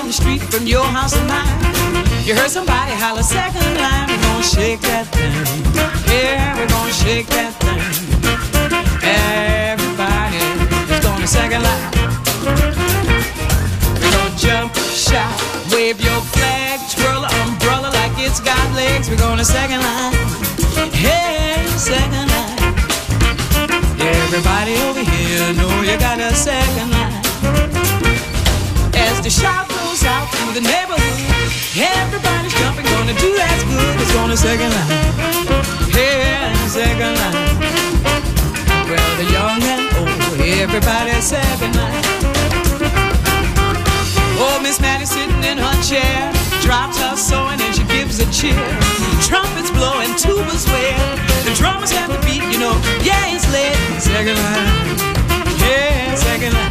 the street from your house and mine. You heard somebody holler second line. We're gonna shake that thing. Yeah, we're gonna shake that thing. Everybody is gonna second line. We're gonna jump, shout, wave your flag, twirl an umbrella like it's got legs. We're gonna second line. Hey, second line. Everybody over here know you got a second line. As the shout goes out through the neighborhood, everybody's jumping, gonna do that's good. It's gonna second line. Hey, second line. Well, the young and old, everybody's second line. Oh, Miss Maddie's sitting in her chair, drops her sewing and she gives a cheer. Trumpets blowing, tubas wail, the drummers have the beat, you know. Yeah, it's lit. Second line. Yeah, second line.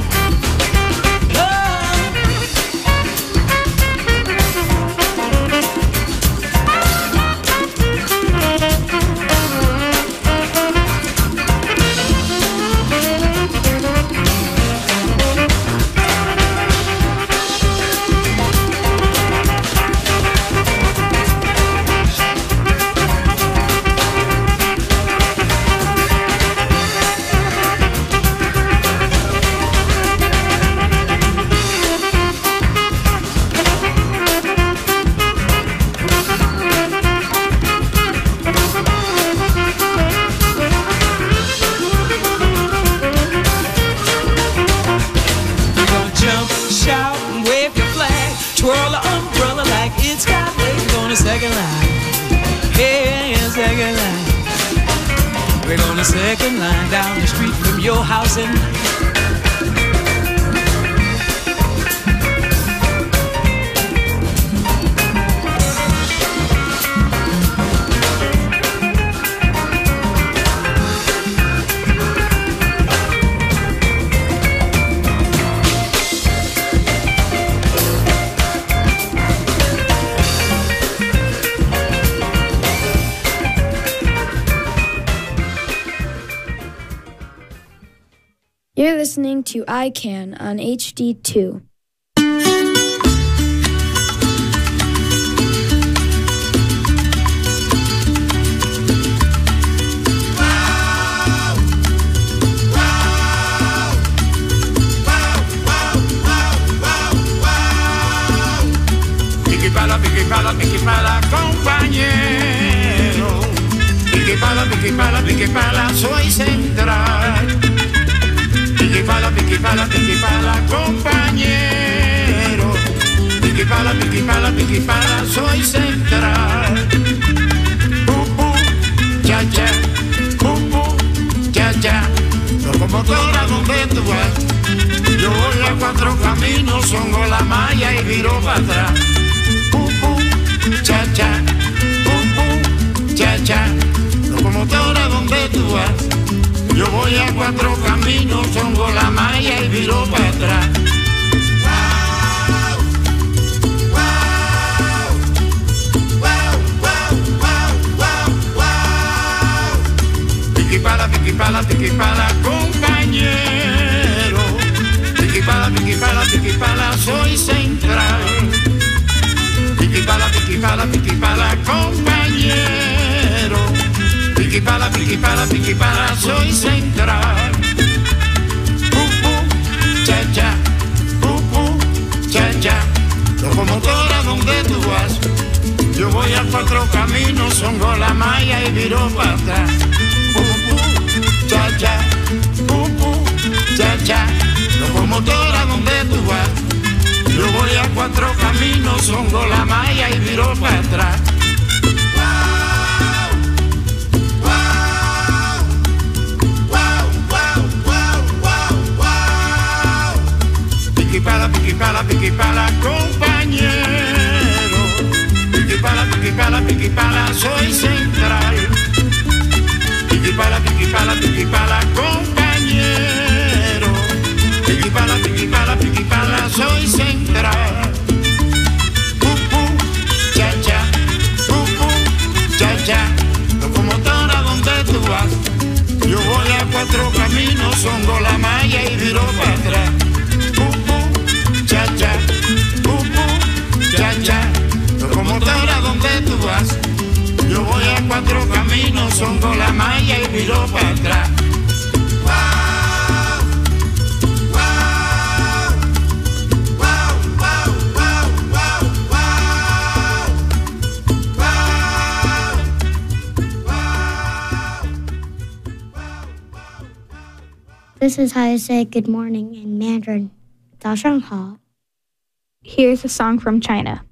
Second line, yeah, second line. We're on the second line down the street from your house and You're listening to I Can on HD2. Piqui pala, compañero. Piqui pala, soy central. Piqui pala, compañero. Piqui pala, soy central. Cha cha, cha cha. Locomotora, ¿dónde tú vas? Yo voy a cuatro caminos, songo la malla y viro para atrás. Cha cha, cha cha. Locomotora, ¿dónde tú vas? Yo voy a cuatro caminos, songo la malla y viro para atrás. Piqui pala, compañero. Piqui pala, soy central. Piqui pala, compañero. Piqui pala, soy central. Cha cha, cha cha. Locomotora, ¿dónde tú vas? Yo voy a cuatro caminos, songo la malla y viro para atrás. Cha cha, cha cha. Locomotora, ¿dónde tú vas? Yo voy a cuatro caminos, songo la malla y viro para atrás. Piqui pala, compañero. Piqui pala, soy central. Piqui pala, compañero. Piqui pala, soy central. Cha cha, cha cha. Locomotora, ¿dónde tú vas? Yo voy a cuatro caminos, songo la malla y viro para atrás. Cha cha, la malla y viró para atrás. This is how I say good morning in Mandarin. 早上好. Here's a song from China.